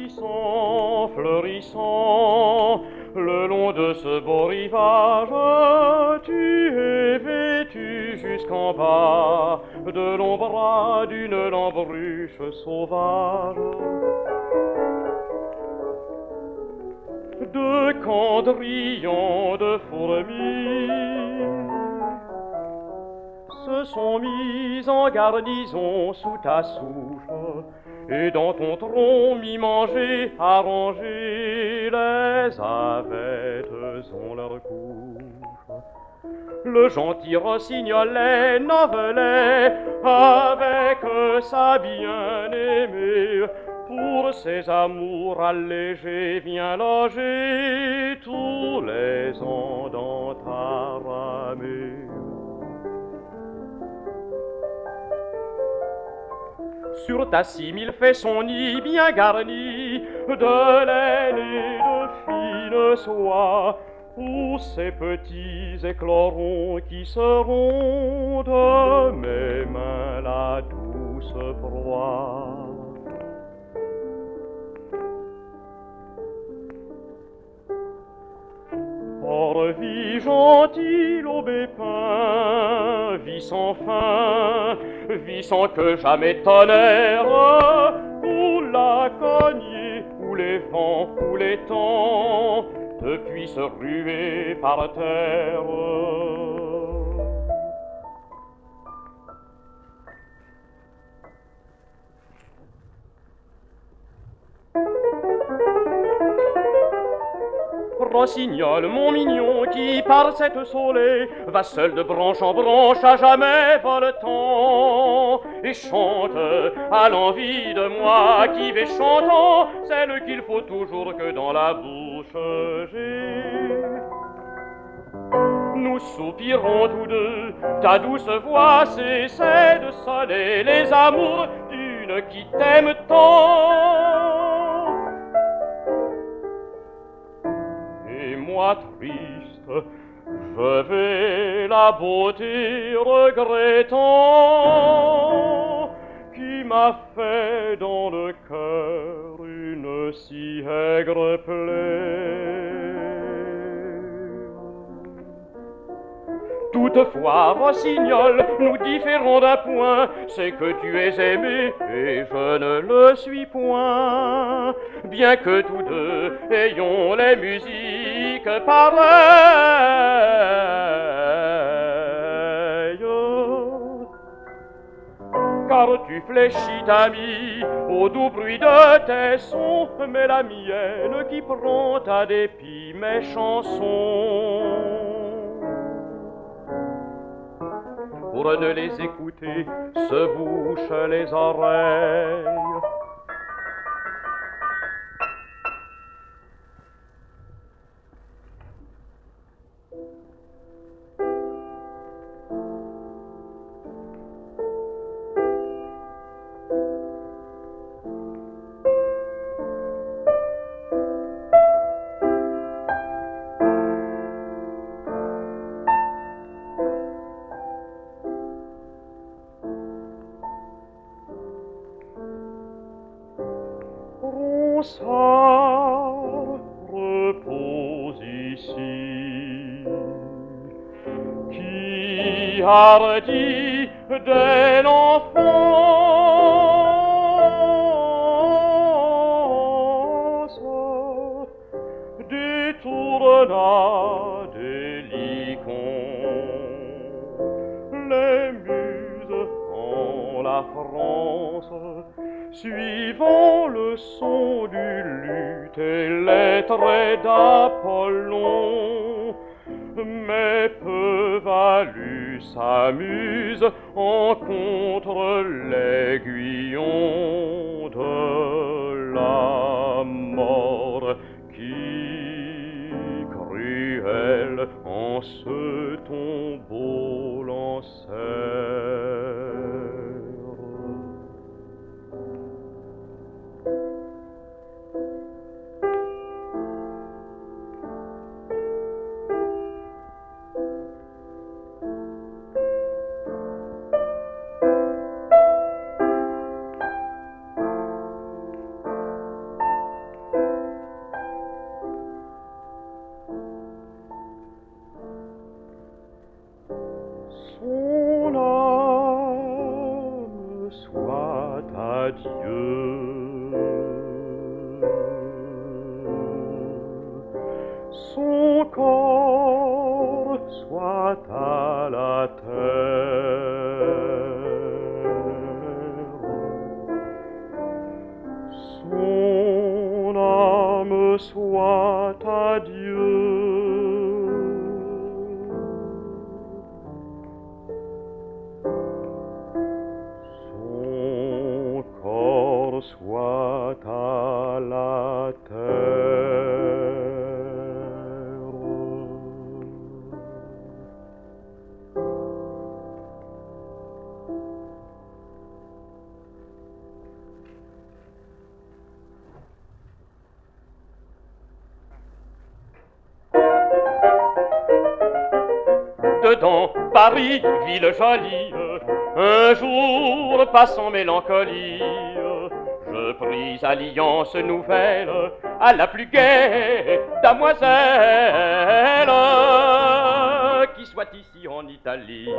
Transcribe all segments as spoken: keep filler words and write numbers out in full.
fleurissant, fleurissant, le long de ce beau rivage, tu es vêtu jusqu'en bas de longs bras d'une lambruche sauvage. De cendrillons, de fourmis se sont mis en garnison sous ta souche, et dans ton tronc mis manger, arranger, les avettes ont leur couche. Le gentil rossignolet novelet avec sa bien-aimée pour ses amours allégés vient loger tous les ans dans ta ramée. Sur ta cime il fait son nid bien garni de laine et de fine soie, où ces petits éclorons qui seront de mes mains la douce proie. Or, vie gentille aubé peint, vie sans fin, vie sans que jamais tonnerre, ou la cognée, ou les vents, ou les temps, te puissent ruer par terre. Rossignol, mon mignon, qui par cette saulée va seul de branche en branche à jamais voletant, et chante à l'envie de moi qui vais chantant celle qu'il faut toujours que dans la bouche j'ai. Nous soupirons tous deux, ta douce voix cessait de sonner les amours d'une qui t'aime tant. Moi triste, je vais la beauté regrettant, qui m'a fait dans le cœur une si aigre plaie. Toutefois, Rossignol, nous différons d'un point, c'est que tu es aimé et je ne le suis point, bien que tous deux ayons les musiques pareilles. Car tu fléchis ta mie au doux bruit de tes sons, mais la mienne qui prend à dépit mes chansons. Pour ne les écouter, se bouchent les oreilles. Ronsard repose ici, qui hardit dès l'enfance détourna des licons les muses en la France, suivant le son du luth et les traits d'Apollon, mais peu valu s'amuse en contre l'aiguillon de la mort qui, cruel en ce tombeau l'enserre. Dieu. Son corps soit à la terre, son âme soit à Dieu. Son corps soit à la terre. Dedans Paris, ville jolie, un jour passant mélancolie, je pris alliance nouvelle à la plus gaie damoiselle qui soit ici en Italie.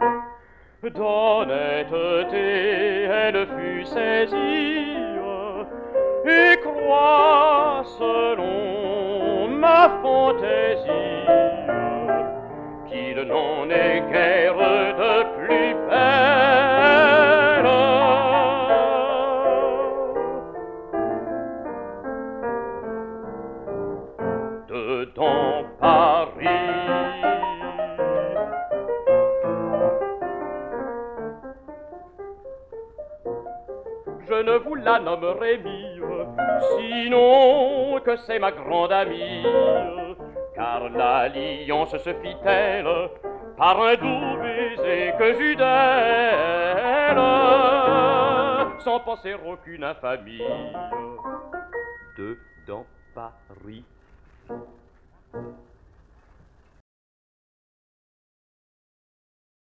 D'honnêteté elle fut saisie et croit selon ma fantaisie qu'il n'en est guère de plus belle. Dedans Paris, je ne vous la nommerai mire, sinon que c'est ma grande amie. Car l'alliance se fit-elle par un doux baiser que j'eus d'elle, sans penser aucune infamie.